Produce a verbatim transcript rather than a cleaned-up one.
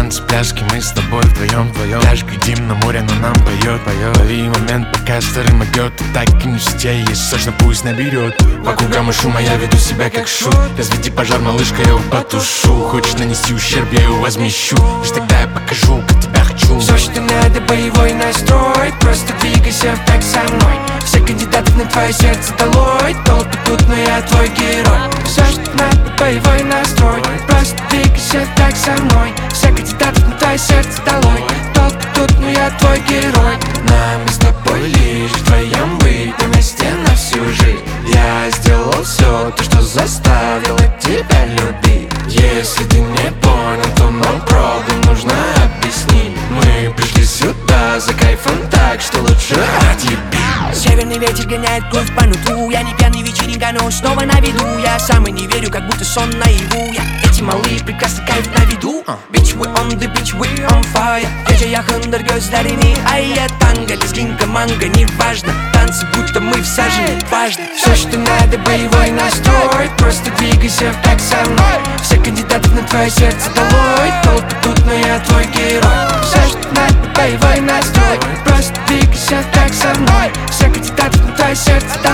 танцы, пляски, мы с тобой вдвоем, вдвоем. Пляж, глядим на море, но нам поет, поет. Лови момент, пока старый могет. Ты так и не в сетей, есть сочно, пусть наберет. По кругам и шума, я веду себя как шут. Разведи пожар, малышка, я его потушу. Хочешь нанести ущерб, я его возмещу. Лишь тогда я покажу, как тебя хочу. Все, что надо, боевой настрой. Просто двигайся так со мной. Все кандидатов на твое сердце долой. Толпы тут, но я твой герой. Все, что надо, боевой настрой. Просто двигайся так со мной. Все кандидатов на твое сердце долой. Толпы тут, но я твой герой. Нам с тобой лишь вдвоем быть вместе на всю жизнь. Я сделал все то, что заставило тебя любить. Если ты не понял, то нам правду нужно объяснить. Мы пришли сюда за кайфом, так что лучше отъеби. Северный ветер гоняет кровь по нутру. Я не пьяный, вечеринка, но снова на виду. Я сам и не верю, как будто сон наяву. Я эти малые, прекрасный кайф на виду. Bitch, we on the beach, we on fire. Gece yakındır gözlerini ayya. Танго, лезгинка, манго, неважно. Танцы, будто мы всажены, важно. Все, что надо, боевой настрой. Просто двигайся так со мной. Все кандидатов на твое сердце долой. Толпы тут, но я твой герой. Все, что надо, боевой настрой. Просто двигайся так со мной. Все кандидатов на твое сердце долой.